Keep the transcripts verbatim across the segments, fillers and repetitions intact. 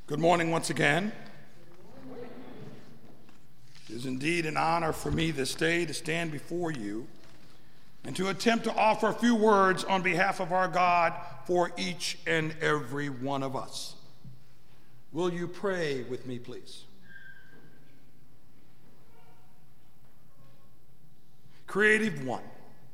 Good morning once again. It is indeed an honor for me this day to stand before you and to attempt to offer a few words on behalf of our God for each and every one of us. Will you pray with me, please? Creative One,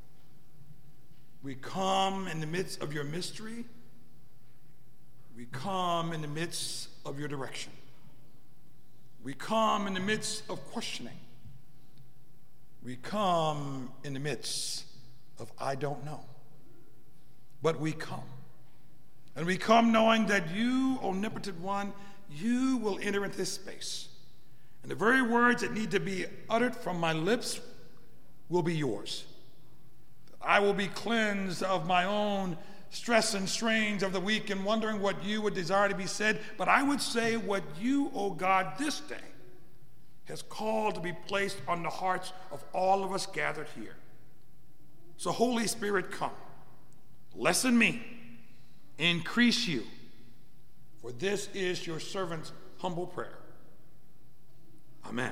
we come in the midst of your mystery. We come in the midst of your direction. We come in the midst of questioning. We come in the midst of I don't know. But we come. And we come knowing that you, omnipotent one, you will enter into this space. And the very words that need to be uttered from my lips will be yours. That I will be cleansed of my own stress and strains of the week and wondering what you would desire to be said, but I would say what you, O God, this day has called to be placed on the hearts of all of us gathered here. So Holy Spirit, come, lessen me, increase you, for this is your servant's humble prayer. Amen.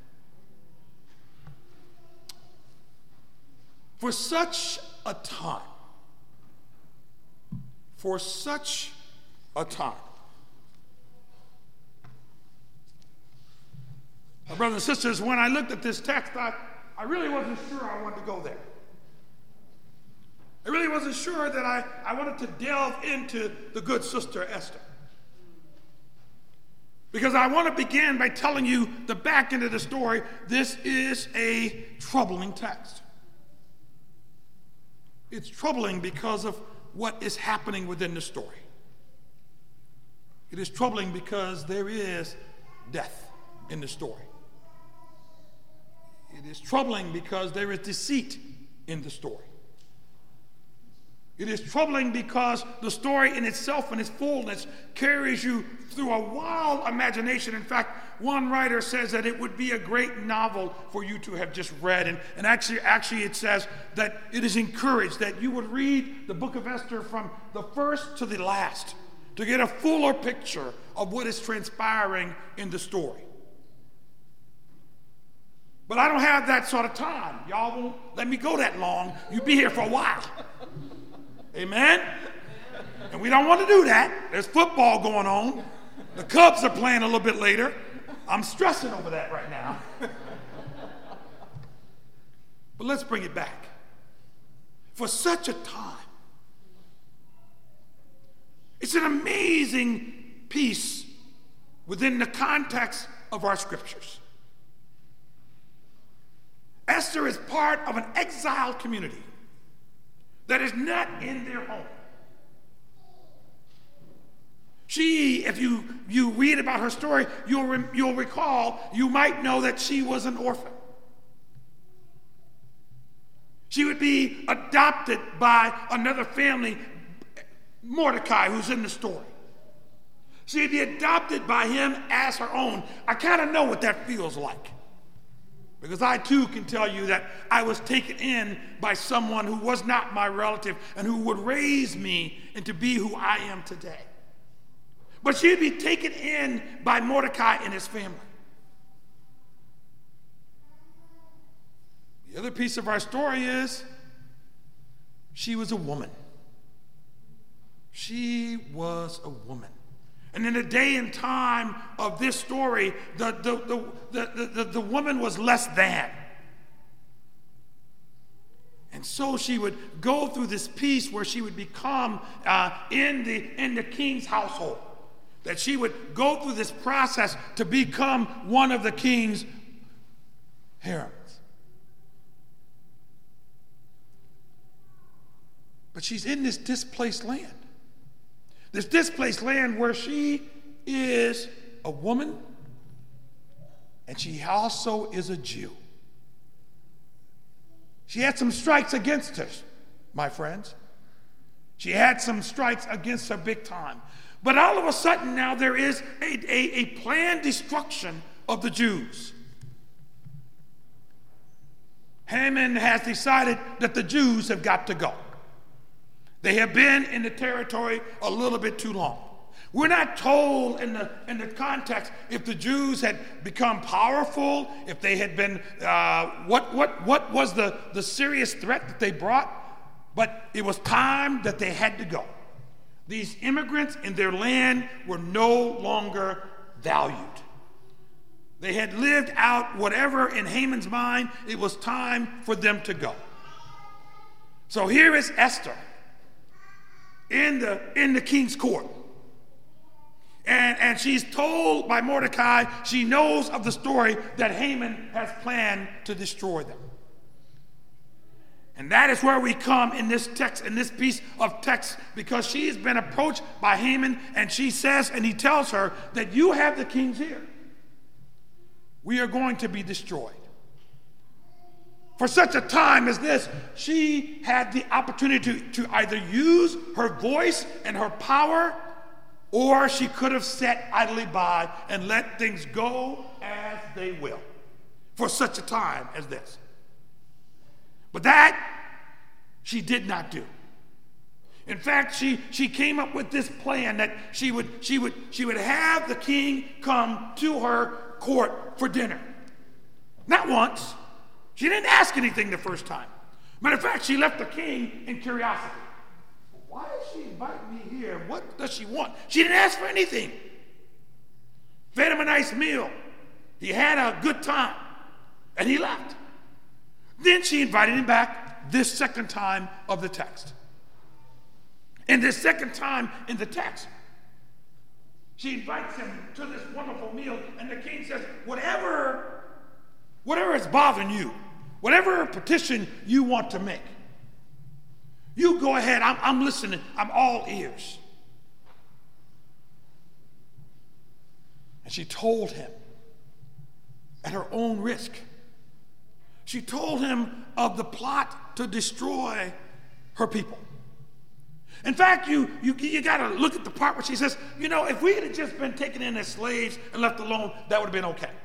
For such a time, For such a time. My brothers and sisters, when I looked at this text, I, I really wasn't sure I wanted to go there. I really wasn't sure that I, I wanted to delve into the good sister Esther. Because I want to begin by telling you the back end of the story. This is a troubling text. It's troubling because of what is happening within the story. It is troubling because there is death in the story. It is troubling because there is deceit in the story. It is troubling because the story in itself, in its fullness, carries you through a wild imagination. In fact, one writer says that it would be a great novel for you to have just read. And, and actually, actually, it says that it is encouraged that you would read the book of Esther from the first to the last to get a fuller picture of what is transpiring in the story. But I don't have that sort of time. Y'all won't let me go that long. You'll be here for a while. Amen? And we don't want to do that. There's football going on. The Cubs are playing a little bit later. I'm stressing over that right now. But let's bring it back. For such a time. It's an amazing piece within the context of our scriptures. Esther is part of an exiled community that is not in their home. She, if you, you read about her story, you'll, re, you'll recall, you might know that she was an orphan. She would be adopted by another family, Mordecai, who's in the story. She'd be adopted by him as her own. I kind of know what that feels like. Because I too can tell you that I was taken in by someone who was not my relative and who would raise me and to be who I am today. But she'd be taken in by Mordecai and his family. The other piece of our story is she was a woman. She was a woman. And in the day and time of this story, the, the, the, the, the, the woman was less than. And so she would go through this piece where she would become uh, in, the, in the king's household. That she would go through this process to become one of the king's harems. But she's in this displaced land. This displaced land where she is a woman and she also is a Jew. She had some strikes against her, my friends. She had some strikes against her big time. But all of a sudden now there is a, a, a planned destruction of the Jews. Haman has decided that the Jews have got to go. They have been in the territory a little bit too long. We're not told in the, in the context if the Jews had become powerful, if they had been, uh, what, what, what was the, the serious threat that they brought, but it was time that they had to go. These immigrants in their land were no longer valued. They had lived out whatever in Haman's mind, it was time for them to go. So here is Esther in the, in the king's court. And, and she's told by Mordecai, she knows of the story that Haman has planned to destroy them. And that is where we come in this text, in this piece of text, because she has been approached by Haman, and she says, and he tells her that you have the king's ear. We are going to be destroyed. For such a time as this, she had the opportunity to, to either use her voice and her power, or she could have sat idly by and let things go as they will for such a time as this. But that she did not do. In fact, she, she came up with this plan that she would, she, would, she would have the king come to her court for dinner. Not once. She didn't ask anything the first time. Matter of fact, she left the king in curiosity. Why is she inviting me here? What does she want? She didn't ask for anything. Fed him a nice meal. He had a good time. And he left. Then she invited him back this second time of the text. And this second time in the text, she invites him to this wonderful meal, and the king says, whatever, whatever is bothering you, whatever petition you want to make, you go ahead. I'm, I'm listening. I'm all ears. And she told him at her own risk. She told him of the plot to destroy her people. In fact, you, you, you got to look at the part where she says, you know, if we had just been taken in as slaves and left alone, that would have been okay.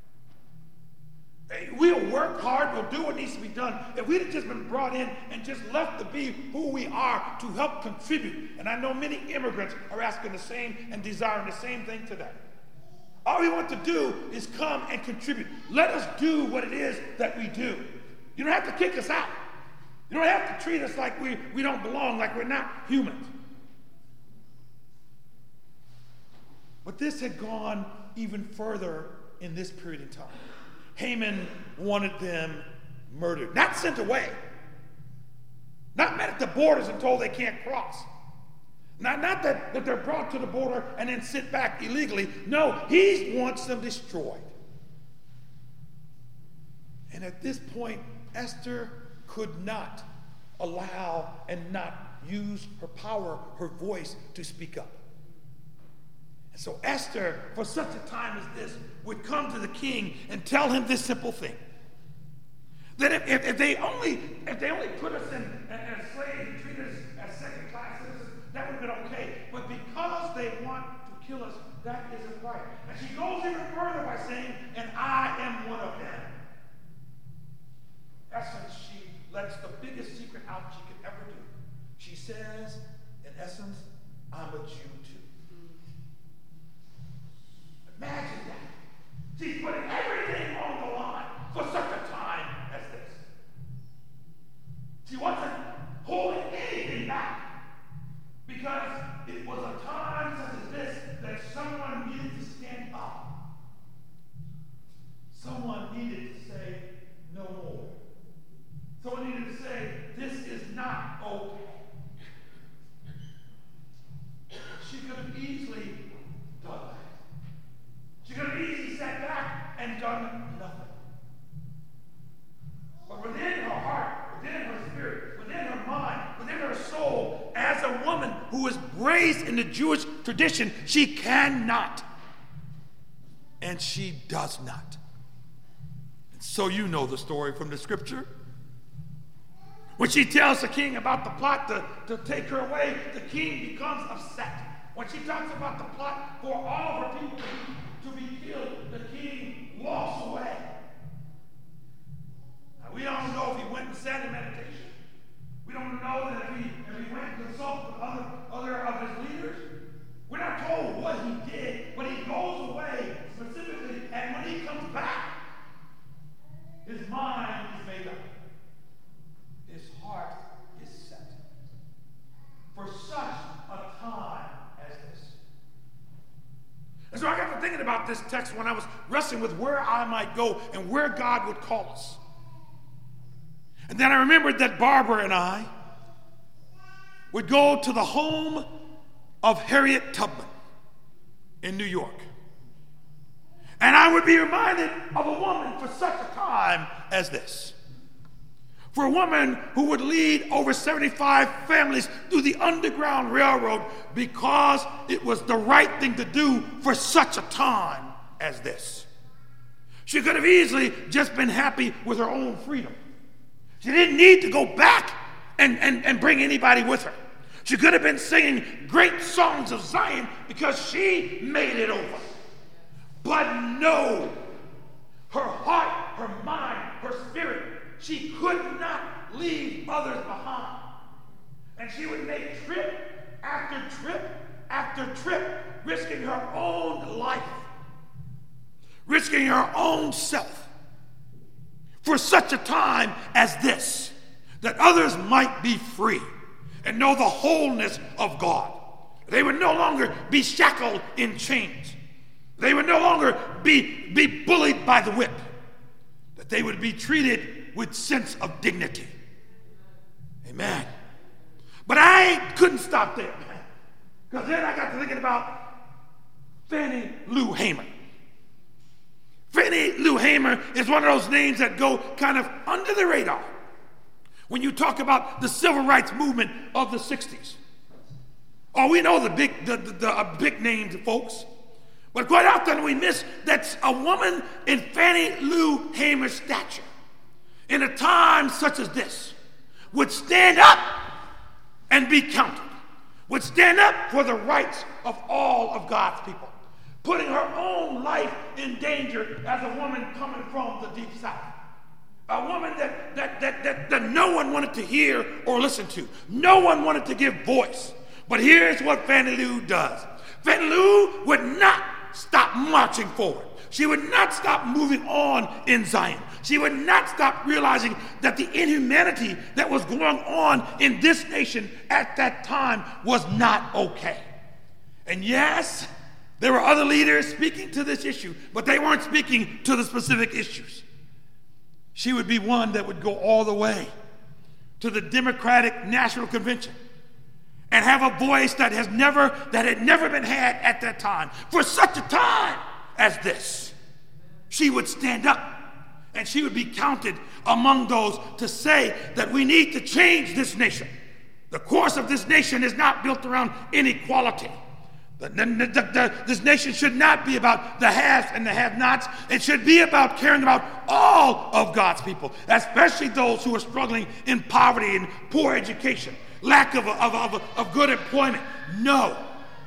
We'll work hard, we'll do what needs to be done. If we'd have just been brought in and just left to be who we are to help contribute, and I know many immigrants are asking the same and desiring the same thing today. All we want to do is come and contribute. Let us do what it is that we do. You don't have to kick us out. You don't have to treat us like we, we don't belong, like we're not humans. But this had gone even further in this period of time. Haman wanted them murdered, not sent away, not met at the borders and told they can't cross. Not, not that, that they're brought to the border and then sent back illegally. No, he wants them destroyed. And at this point, Esther could not allow and not use her power, her voice to speak up. And so Esther, for such a time as this, would come to the king and tell him this simple thing. That if, if, if they only if they only put us in as slaves and treat us as second class citizens, that would have been okay. But because they want to kill us, that isn't right. And she goes even further by saying, and I am one of them. Essence, she lets the biggest secret out she could ever do. She says, in essence, I'm a Jew too. Imagine that. She's putting everything on the line for such a time as this. She wasn't holding anything back because it was a time such as this that someone needed to stand up. Someone needed to say no more. Someone needed to say, this is not okay. She could have easily done that. She could have easily sat back and done nothing. But within her heart, within her spirit, within her mind, within her soul, as a woman who is raised in the Jewish tradition, she cannot. And she does not. And so you know the story from the scripture. When she tells the king about the plot to, to take her away, the king becomes upset. When she talks about the plot for all of her people to be killed, the king walks away. Now, we don't know if he went and sat in meditation. We don't know that if he, if he went and consulted with other, other of his leaders. We're not told what he did, but he goes away specifically, and when he comes back, his mind is made up. His heart is set for such a time as this. And so I got to thinking about this text when I was wrestling with where I might go and where God would call us. And then I remembered that Barbara and I would go to the home of Harriet Tubman in New York. And I would be reminded of a woman for such a time as this. For a woman who would lead over seventy-five families through the Underground Railroad because it was the right thing to do for such a time as this. She could have easily just been happy with her own freedom. She didn't need to go back and, and, and bring anybody with her. She could have been singing great songs of Zion because she made it over. But no, her heart, her mind, her spirit, she could not leave others behind. And she would make trip after trip after trip, risking her own life, risking her own self for such a time as this, that others might be free and know the wholeness of God. They would no longer be shackled in chains. They would no longer be, be bullied by the whip. That they would be treated with sense of dignity. Amen. But I couldn't stop there, because then I got to thinking about Fannie Lou Hamer. Fannie Lou Hamer is one of those names that go kind of under the radar when you talk about the civil rights movement of the sixties. Oh, we know the big, the, the, the uh, big names, folks. But quite often we miss that a woman in Fannie Lou Hamer's stature, in a time such as this, would stand up and be counted, would stand up for the rights of all of God's people, putting her own life in danger as a woman coming from the deep south. A woman that, that, that, that, that no one wanted to hear or listen to. No one wanted to give voice. But here's what Fannie Lou does. Fannie Lou would not stop marching forward. She would not stop moving on in Zion. She would not stop realizing that the inhumanity that was going on in this nation at that time was not okay. And yes, there were other leaders speaking to this issue, but they weren't speaking to the specific issues. She would be one that would go all the way to the Democratic National Convention and have a voice that has never, that had never been had at that time. For such a time as this, she would stand up and she would be counted among those to say that we need to change this nation. The course of this nation is not built around inequality. The, the, the, the, this nation should not be about the haves and the have-nots. It should be about caring about all of God's people, especially those who are struggling in poverty and poor education, lack of, a, of, a, of, a, of good employment. No.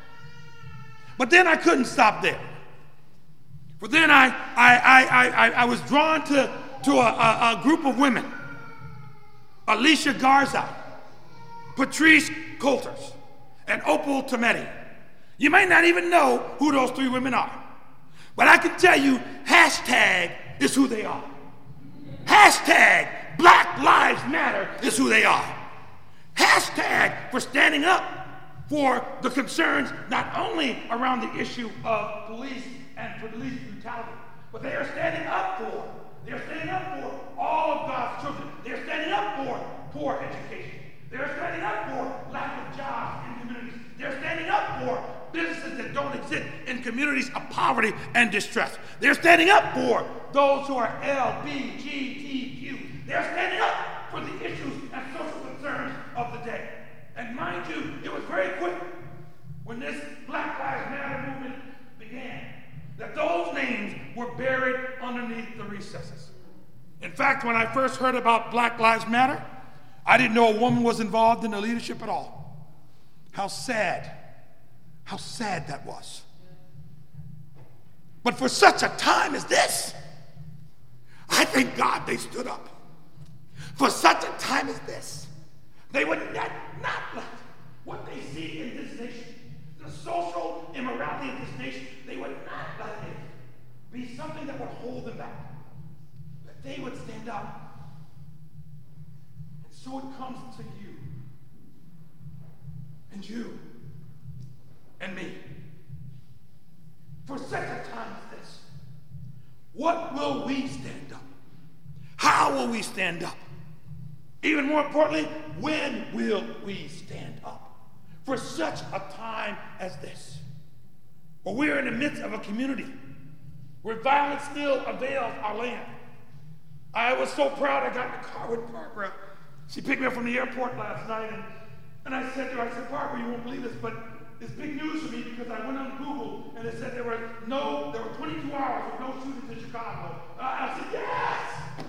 But then I couldn't stop there. For then I, I, I, I, I was drawn to, to a, a, a group of women. Alicia Garza, Patrice Coulters, and Opal Tometi. You might not even know who those three women are. But I can tell you, hashtag is who they are. Hashtag Black Lives Matter is who they are. Hashtag for standing up for the concerns not only around the issue of police and police brutality, but they are standing up for, they're standing up for all of God's children. They're standing up for poor education. They're standing up for lack of jobs in communities. They're standing up for businesses that don't exist in communities of poverty and distress. They're standing up for those who are L G B T Q. They're standing up for the issues and social concerns of the day. And mind you, it was very quick when this Black Lives Matter movement began that those names were buried underneath the recesses. In fact, when I first heard about Black Lives Matter, I didn't know a woman was involved in the leadership at all. How sad, how sad that was. But for such a time as this, I thank God they stood up. For such a time as this, they would not, not let what they see in this nation, the social immorality of this nation, they would not let it be something that would hold them back. That they would stand up. And so it comes to you, and you, and me. For such a time as this, what will we stand up? How will we stand up? Even more importantly, when will we stand up? For such a time as this, where we are in the midst of a community where violence still avails our land. I was so proud I got in the car with Barbara. She picked me up from the airport last night, and, and I said to her, I said, Barbara, you won't believe this, but it's big news for me because I went on Google and it said there were no, there were twenty-two hours of no shootings in Chicago. Uh, I said, yes!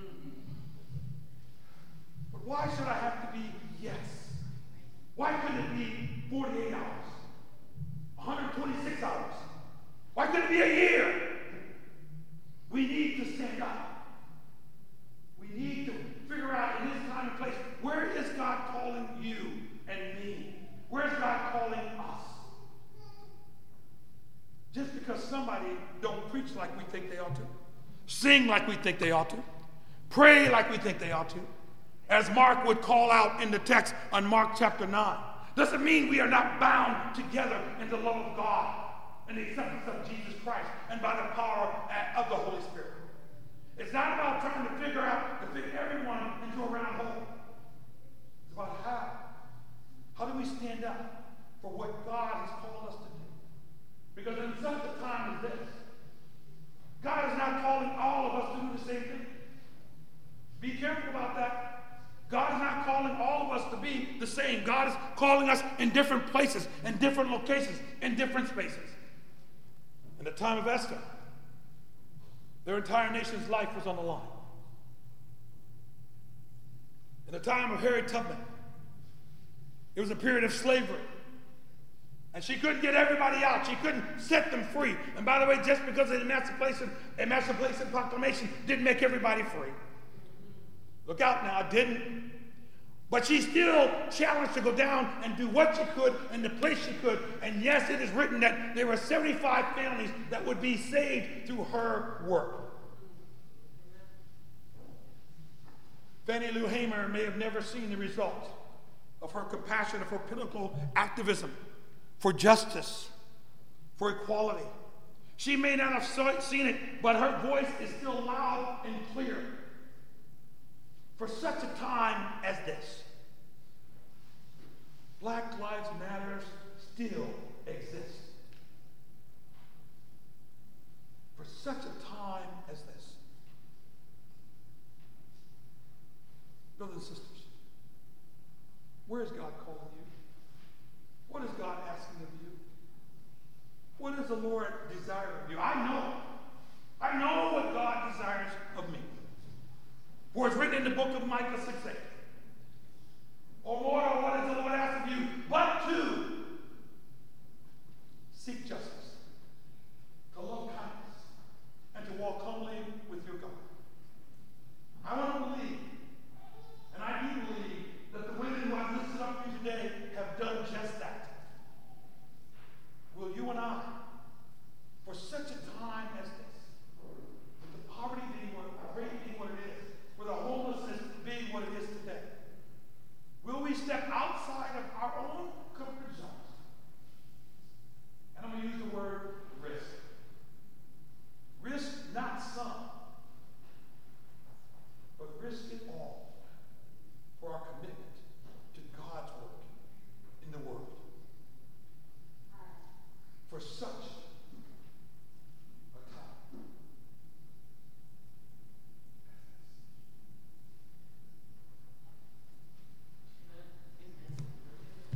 But why should I have to be yes? Why couldn't it be forty-eight hours? one hundred twenty-six hours? Why couldn't it be a year? We need to stand up. We need to figure out in this time and place, where is God calling you and me? Where's God calling us? Just because somebody don't preach like we think they ought to, sing like we think they ought to, pray like we think they ought to, as Mark would call out in the text on Mark chapter nine, doesn't mean we are not bound together in the love of God and the acceptance of Jesus Christ and by the power of the Holy Spirit. It's not about trying to figure out, to fit everyone into a round hole. It's about how. How do we stand up for what God has called us to do? Because in such a time as this, God is not calling all of us to do the same thing. Be careful about that. God is not calling all of us to be the same. God is calling us in different places, in different locations, in different spaces. In the time of Esther, their entire nation's life was on the line. In the time of Harriet Tubman, it was a period of slavery. And she couldn't get everybody out. She couldn't set them free. And by the way, just because the Emancipation, Emancipation Proclamation didn't make everybody free. Look out now, it didn't. But she still challenged to go down and do what she could in the place she could. And yes, it is written that there were seventy-five families that would be saved through her work. Fannie Lou Hamer may have never seen the results of her compassion, of her political activism for justice, for equality. She may not have seen it, but her voice is still loud and clear. For such a time as this, Black Lives Matter still exists. For such a time as this. Brothers and sisters, where is God calling you? What is God asking of you? What does the Lord desire of you? I know. I know what God desires of me. For it's written in the book of Micah six eight. O Lord, what does the Lord ask of you? But to seek justice.